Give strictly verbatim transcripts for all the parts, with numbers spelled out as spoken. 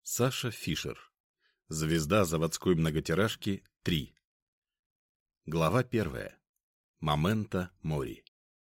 Саша Фишер. Звезда заводской многотиражки три. Глава первая. Моменто мори.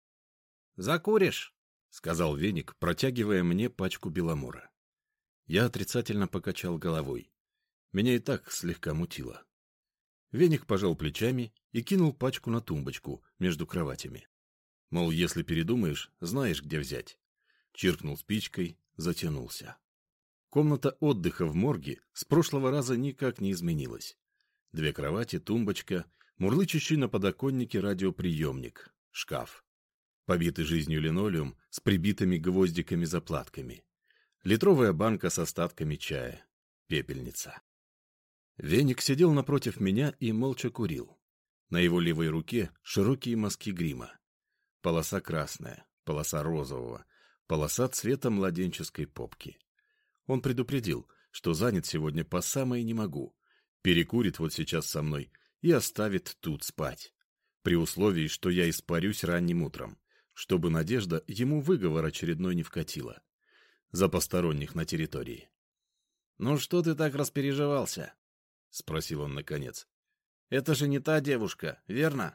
«Закуришь?» — сказал Веник, протягивая мне пачку беломора. Я отрицательно покачал головой. Меня и так слегка мутило. Веник пожал плечами и кинул пачку на тумбочку между кроватями. Мол, если передумаешь, знаешь, где взять. Чиркнул спичкой, затянулся. Комната отдыха в морге с прошлого раза никак не изменилась. Две кровати, тумбочка, мурлычущий на подоконнике радиоприемник, шкаф. Побитый жизнью линолеум с прибитыми гвоздиками-заплатками. Литровая банка с остатками чая. Пепельница. Веник сидел напротив меня и молча курил. На его левой руке широкие мазки грима. Полоса красная, полоса розового, полоса цвета младенческой попки. Он предупредил, что занят сегодня по самое не могу, перекурит вот сейчас со мной и оставит тут спать, при условии, что я испарюсь ранним утром, чтобы Надежда ему выговор очередной не вкатила. За посторонних на территории. «Ну что ты так распереживался?» — спросил он наконец. «Это же не та девушка, верно?»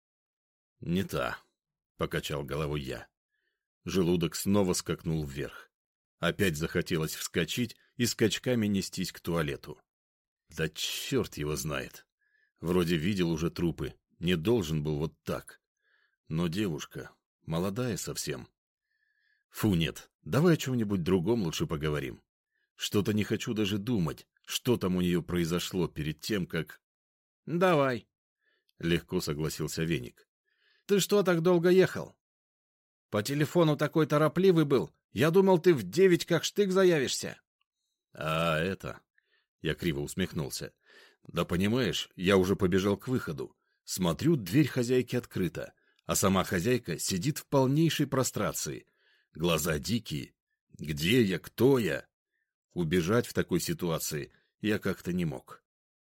«Не та», — покачал головой я. Желудок снова скакнул вверх. Опять захотелось вскочить и скачками нестись к туалету. Да черт его знает. Вроде видел уже трупы, не должен был вот так. Но девушка, молодая совсем. Фу, нет, давай о чем-нибудь другом лучше поговорим. Что-то не хочу даже думать, что там у нее произошло перед тем, как... — Давай, — легко согласился Веник. — Ты что так долго ехал? По телефону такой торопливый был. Я думал, ты в девять как штык заявишься. — А это... Я криво усмехнулся. Да понимаешь, я уже побежал к выходу. Смотрю, дверь хозяйки открыта, а сама хозяйка сидит в полнейшей прострации. Глаза дикие. Где я, кто я? Убежать в такой ситуации я как-то не мог.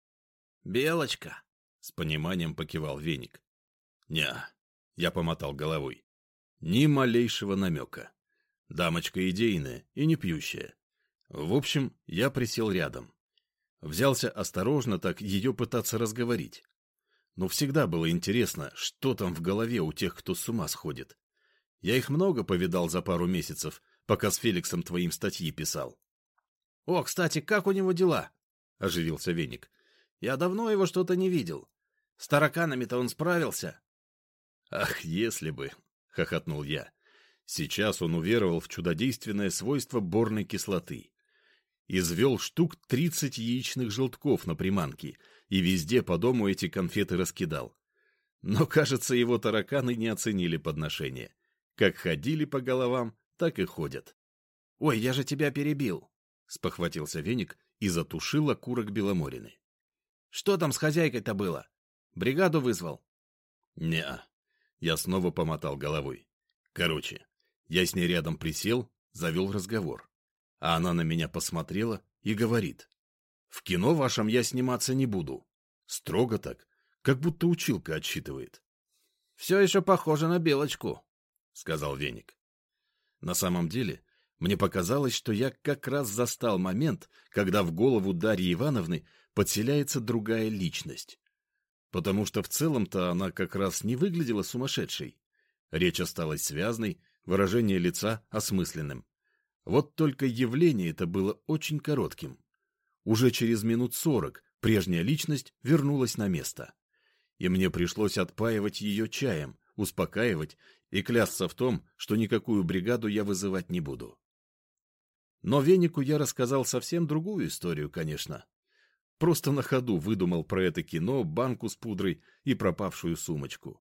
— Белочка! — с пониманием покивал Веник. — Ня, я помотал головой. Ни малейшего намека. Дамочка идейная и не пьющая. В общем, я присел рядом. Взялся осторожно так ее пытаться разговорить. Но всегда было интересно, что там в голове у тех, кто с ума сходит. Я их много повидал за пару месяцев, пока с Феликсом твоим статьи писал. — О, кстати, как у него дела? — оживился Веник. — Я давно его что-то не видел. С тараканами-то он справился. — Ах, если бы! — хохотнул я. Сейчас он уверовал в чудодейственное свойство борной кислоты. Извел штук тридцать яичных желтков на приманке и везде по дому эти конфеты раскидал. Но, кажется, его тараканы не оценили подношение. Как ходили по головам, так и ходят. — Ой, я же тебя перебил! — спохватился Веник и затушил окурок Беломорины. — Что там с хозяйкой-то было? Бригаду вызвал? — Не-а. Я снова помотал головой. Короче, я с ней рядом присел, завел разговор. А она на меня посмотрела и говорит. В кино вашем я сниматься не буду. Строго так, как будто училка отсчитывает. — Все еще похоже на Белочку, — сказал Веник. На самом деле, мне показалось, что я как раз застал момент, когда в голову Дарьи Ивановны подселяется другая личность. Потому что в целом-то она как раз не выглядела сумасшедшей. Речь осталась связной, выражение лица осмысленным. Вот только явление это было очень коротким. Уже через минут сорок прежняя личность вернулась на место. И мне пришлось отпаивать ее чаем, успокаивать и клясться в том, что никакую бригаду я вызывать не буду. Но Венику я рассказал совсем другую историю, конечно. Просто на ходу выдумал про это кино, банку с пудрой и пропавшую сумочку.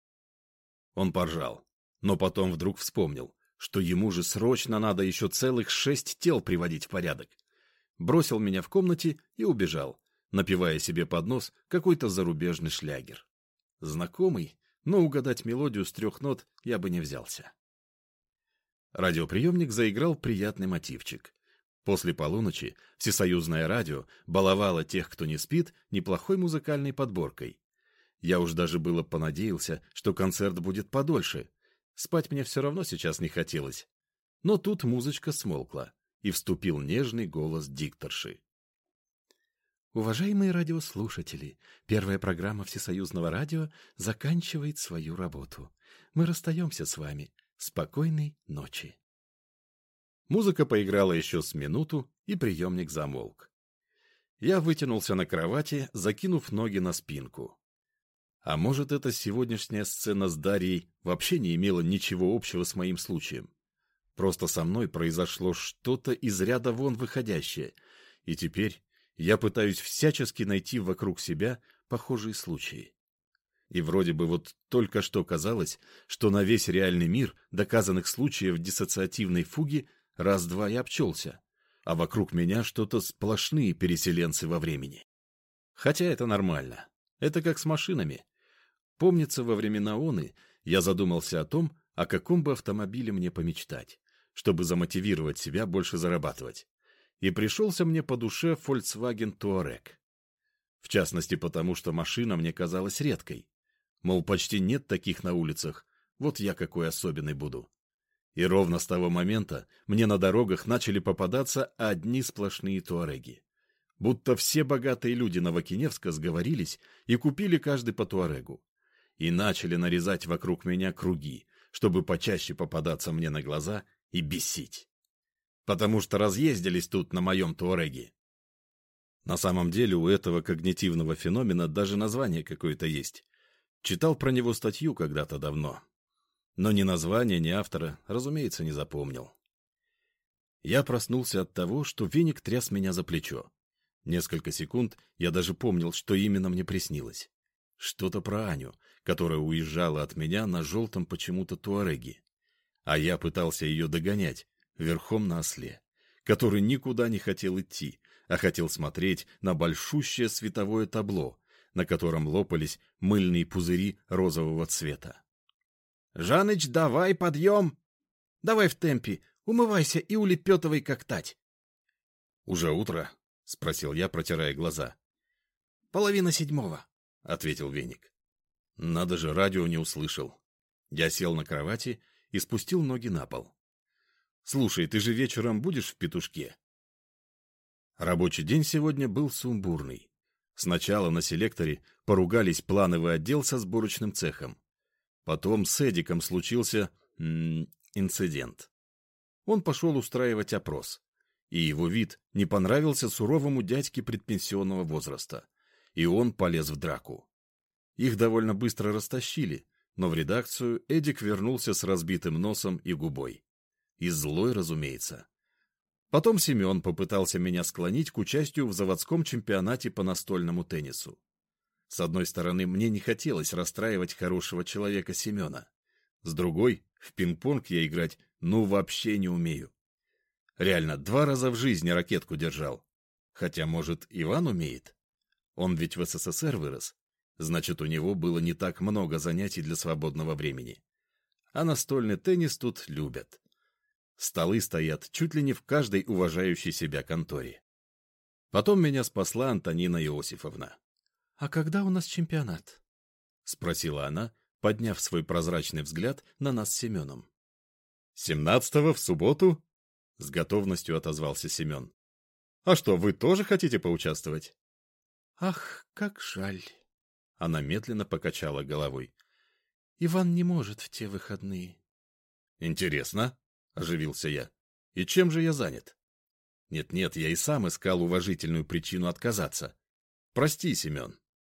Он поржал, но потом вдруг вспомнил, что ему же срочно надо еще целых шесть тел приводить в порядок. Бросил меня в комнате и убежал, напевая себе под нос какой-то зарубежный шлягер. Знакомый, но угадать мелодию с трех нот я бы не взялся. Радиоприемник заиграл приятный мотивчик. После полуночи всесоюзное радио баловало тех, кто не спит, неплохой музыкальной подборкой. Я уж даже было понадеялся, что концерт будет подольше. Спать мне все равно сейчас не хотелось. Но тут музычка смолкла, и вступил нежный голос дикторши. Уважаемые радиослушатели, первая программа Всесоюзного радио заканчивает свою работу. Мы расстаемся с вами. Спокойной ночи. Музыка поиграла еще с минуту, и приемник замолк. Я вытянулся на кровати, закинув ноги на спинку. А может, эта сегодняшняя сцена с Дарьей вообще не имела ничего общего с моим случаем? Просто со мной произошло что-то из ряда вон выходящее, и теперь я пытаюсь всячески найти вокруг себя похожие случаи. И вроде бы вот только что казалось, что на весь реальный мир доказанных случаев диссоциативной фуги раз-два и обчелся, а вокруг меня что-то сплошные переселенцы во времени. Хотя это нормально. Это как с машинами. Помнится, во времена оны я задумался о том, о каком бы автомобиле мне помечтать, чтобы замотивировать себя больше зарабатывать. И пришелся мне по душе Volkswagen Touareg. В частности, потому что машина мне казалась редкой. Мол, почти нет таких на улицах, вот я какой особенный буду. И ровно с того момента мне на дорогах начали попадаться одни сплошные туареги. Будто все богатые люди Новокиневска сговорились и купили каждый по туарегу. И начали нарезать вокруг меня круги, чтобы почаще попадаться мне на глаза и бесить. Потому что разъездились тут на моем туареге. На самом деле у этого когнитивного феномена даже название какое-то есть. Читал про него статью когда-то давно. Но ни названия, ни автора, разумеется, не запомнил. Я проснулся от того, что веник тряс меня за плечо. Несколько секунд я даже помнил, что именно мне приснилось. Что-то про Аню, которая уезжала от меня на желтом почему-то туареге. А я пытался ее догонять, верхом на осле, который никуда не хотел идти, а хотел смотреть на большущее световое табло, на котором лопались мыльные пузыри розового цвета. — Жаныч, давай, подъем! Давай в темпе, умывайся и улепетывай как тать. — Уже утро? — спросил я, протирая глаза. — Половина седьмого, — ответил веник. Надо же, радио не услышал. Я сел на кровати и спустил ноги на пол. — Слушай, ты же вечером будешь в петушке? Рабочий день сегодня был сумбурный. Сначала на селекторе поругались плановый отдел со сборочным цехом. Потом с Эдиком случился м- инцидент. Он пошел устраивать опрос, и его вид не понравился суровому дядьке предпенсионного возраста, и он полез в драку. Их довольно быстро растащили, но в редакцию Эдик вернулся с разбитым носом и губой. И злой, разумеется. Потом Семен попытался меня склонить к участию в заводском чемпионате по настольному теннису. С одной стороны, мне не хотелось расстраивать хорошего человека Семена. С другой, в пинг-понг я играть ну вообще не умею. Реально, два раза в жизни ракетку держал. Хотя, может, Иван умеет? Он ведь в СССР вырос. Значит, у него было не так много занятий для свободного времени. А настольный теннис тут любят. Столы стоят чуть ли не в каждой уважающей себя конторе. Потом меня спасла Антонина Иосифовна. — А когда у нас чемпионат? — спросила она, подняв свой прозрачный взгляд на нас с Семеном. — Семнадцатого в субботу? — с готовностью отозвался Семен. — А что, вы тоже хотите поучаствовать? — Ах, как жаль! Она медленно покачала головой. — Иван не может в те выходные. — Интересно, — оживился я. — И чем же я занят? Нет-нет, я и сам искал уважительную причину отказаться. Прости, Семен.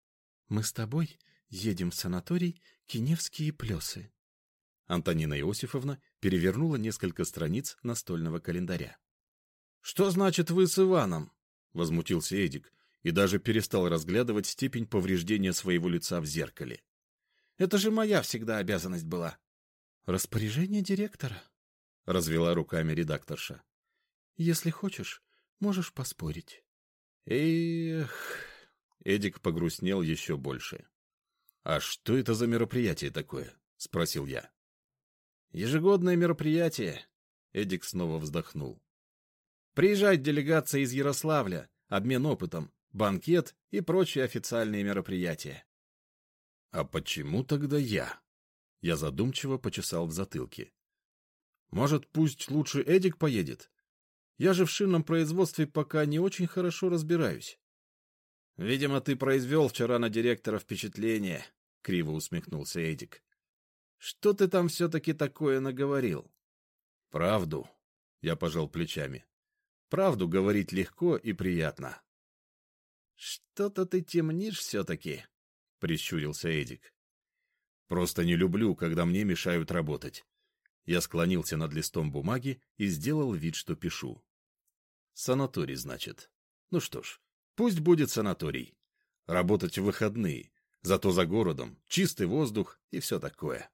— Мы с тобой едем в санаторий Киневские Плесы. Антонина Иосифовна перевернула несколько страниц настольного календаря. — Что значит вы с Иваном? — возмутился Эдик и даже перестал разглядывать степень повреждения своего лица в зеркале. — Это же моя всегда обязанность была. — Распоряжение директора, — развела руками редакторша. — Если хочешь, можешь поспорить. — Эх... Эдик погрустнел еще больше. — А что это за мероприятие такое? — спросил я. — Ежегодное мероприятие. Эдик снова вздохнул. — Приезжает делегация из Ярославля, обмен опытом, банкет и прочие официальные мероприятия. — А почему тогда я? Я задумчиво почесал в затылке. — Может, пусть лучше Эдик поедет? Я же в шинном производстве пока не очень хорошо разбираюсь. Видимо, ты произвел вчера на директора впечатление, — криво усмехнулся Эдик. Что ты там все-таки такое наговорил? Правду, — я пожал плечами. Правду говорить легко и приятно. Что-то ты темнишь все-таки, — прищурился Эдик. Просто не люблю, когда мне мешают работать. Я склонился над листом бумаги и сделал вид, что пишу. Санаторий, значит. Ну что ж, пусть будет санаторий. Работать в выходные, зато за городом, чистый воздух и все такое.